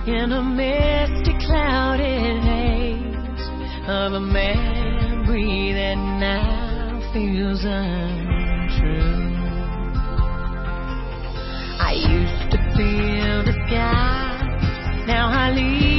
in a misty clouded haze of a memory that now feels untrue. I used to feel the sky, now I leave